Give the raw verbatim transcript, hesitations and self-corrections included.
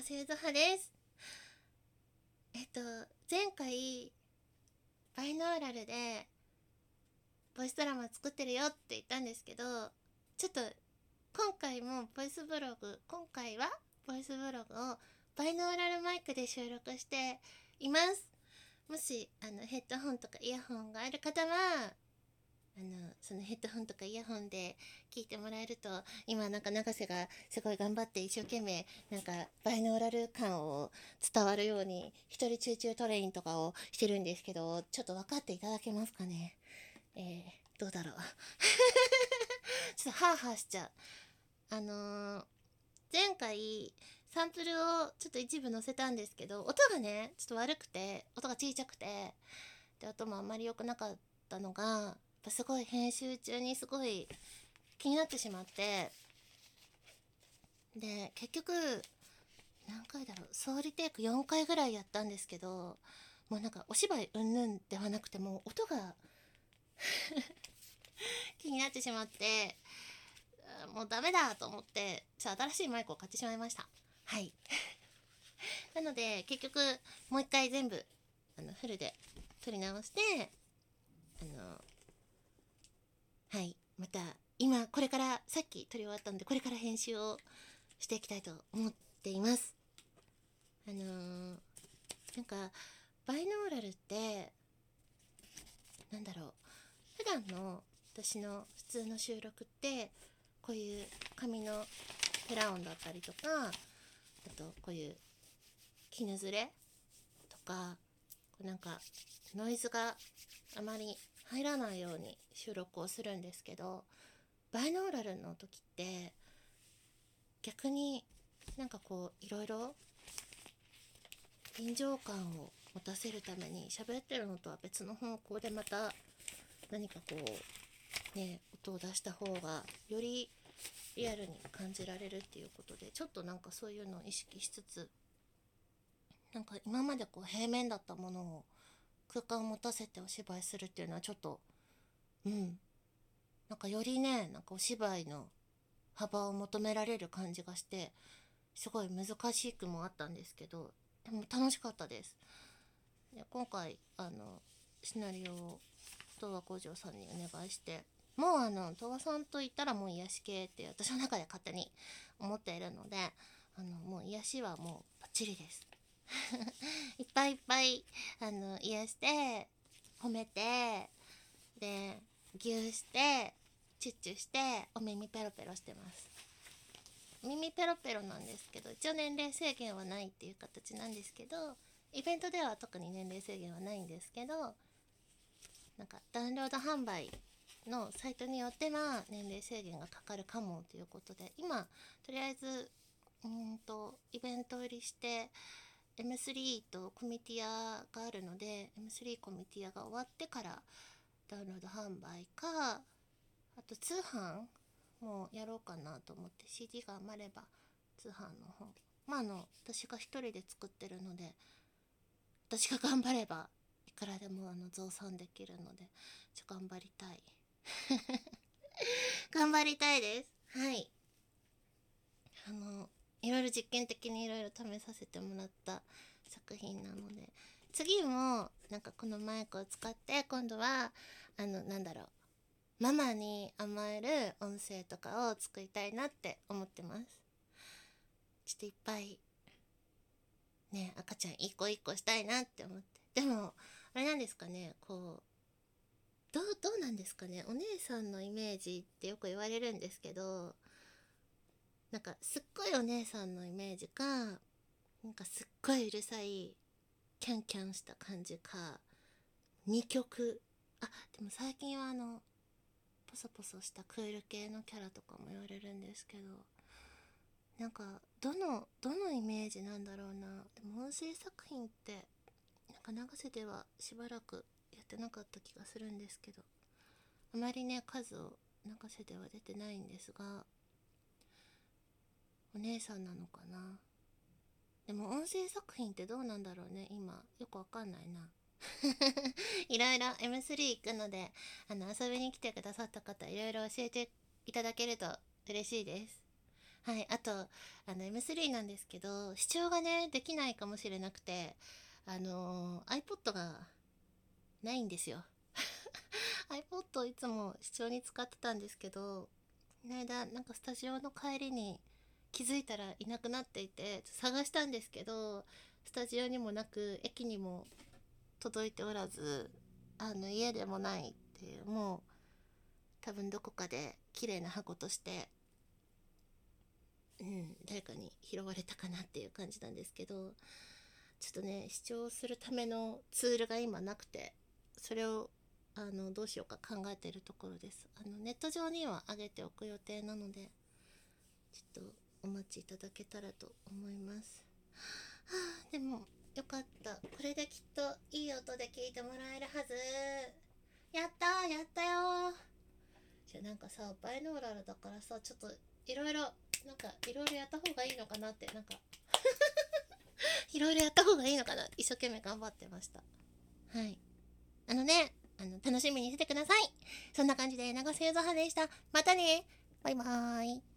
すゆずはです。えっと、前回、バイノーラルで、ボイスドラマ作ってるよって言ったんですけど、ちょっと、今回もボイスブログ、今回はボイスブログをバイノーラルマイクで収録しています。もし、あの、ヘッドホンとかイヤホンがある方は、あのそのヘッドホンとかイヤホンで聞いてもらえると、今なんか永瀬がすごい頑張って一生懸命なんかバイノーラル感を伝わるように一人集中トレインとかをしてるんですけど、ちょっと分かっていただけますかね。えー、どうだろうちょっとハーハーしちゃう。あのー、前回サンプルをちょっと一部載せたんですけど、音がねちょっと悪くて、音が小さくて、で音もあんまり良くなかったのがすごい編集中にすごい気になってしまって、で結局何回だろう、総リテイクよんかいぐらいやったんですけど、もうなんかお芝居うんぬんではなくて、もう音が気になってしまって、もうダメだと思ってちょっと新しいマイクを買ってしまいました。はいなので結局もう一回全部あのフルで撮り直して、あのはいまた今これからさっき撮り終わったんで、これから編集をしていきたいと思っています。あのー、なんかバイノーラルってなんだろう、普段の私の普通の収録ってこういう紙のヘラ音だったりとか、あとこういう絹ずれとか、なんかノイズがあまり入らないように収録をするんですけど、バイノーラルの時って逆になんかこういろいろ臨場感を持たせるために喋ってるのとは別の方向でまた何かこうね音を出した方がよりリアルに感じられるっていうことで、ちょっとなんかそういうのを意識しつつ、なんか今までこう平面だったものを空間を持たせてお芝居するっていうのはちょっとうんなんかよりね、なんかお芝居の幅を求められる感じがして、すごい難しくもあったんですけど、でも楽しかったです。で今回あのシナリオを東和工場さんにお願いして、もうあの東和さんと言ったらもう癒し系って私の中で勝手に思っているので、あのもう癒しはもうバッチリですいっぱいいっぱいあの癒して褒めて、でギューしてチュッチュしてお耳ペロペロしてます。耳ペロペロなんですけど、一応年齢制限はないっていう形なんですけど、イベントでは特に年齢制限はないんですけど、なんかダウンロード販売のサイトによっては年齢制限がかかるかもということで、今とりあえずうんとイベント入りして エムスリー とコミティアがあるので、 エムスリー コミティアが終わってからダウンロード販売か、あと通販もやろうかなと思って、 シーディー が余れば通販の方、まああの私が一人で作ってるので、私が頑張ればいくらでもあの増産できるので、ちょ頑張りたい頑張りたいです。はい、あのいろいろ実験的にいろいろ試させてもらった作品なので、次もなんかこのマイクを使って今度はあのなんだろう、ママに甘える音声とかを作りたいなって思ってます。ちょっといっぱいね赤ちゃん一個一個したいなって思って。でもあれなんですかね、こうどうどうなんですかね、お姉さんのイメージってよく言われるんですけど、なんかすっごいお姉さんのイメージか、なんかすっごいうるさいキャンキャンした感じか、に極。あ、でも最近はあのポソポソしたクール系のキャラとかも言われるんですけど、なんかどのどのイメージなんだろうな。でも音声作品ってなんか流せではしばらくやってなかった気がするんですけど、あまりね数を流せでは出てないんですが、お姉さんなのかな。でも音声作品ってどうなんだろうね、今よくわかんないないろいろ エムスリー 行くので、あの遊びに来てくださった方いろいろ教えていただけると嬉しいです。 はい、あとあの エムスリー なんですけど、視聴がねできないかもしれなくて、あのー iPod がないんですよ。iPod をいつも視聴に使ってたんですけど、この間なんかスタジオの帰りに気づいたらいなくなっていて、探したんですけど、スタジオにもなく駅にも届いておらず、あの家でもないっていう、もう多分どこかで綺麗な箱として、うん、誰かに拾われたかなっていう感じなんですけど、ちょっとね視聴するためのツールが今なくて、それをあのどうしようか考えているところです。あのネット上には上げておく予定なので、ちょっとお待ちいただけたらと思います。はあ、でもよかった、これできっといい音で聞いてもらえるはず。やったー、やったよー。じゃあなんかさ、バイノーラルだからさ、ちょっといろいろなんかいろいろやった方がいいのかなって、なんかいろいろやった方がいいのかな、一生懸命頑張ってました。はい、あのね、あの楽しみにしててください。そんな感じで長瀬ゆずはでした。またね、バイバーイ。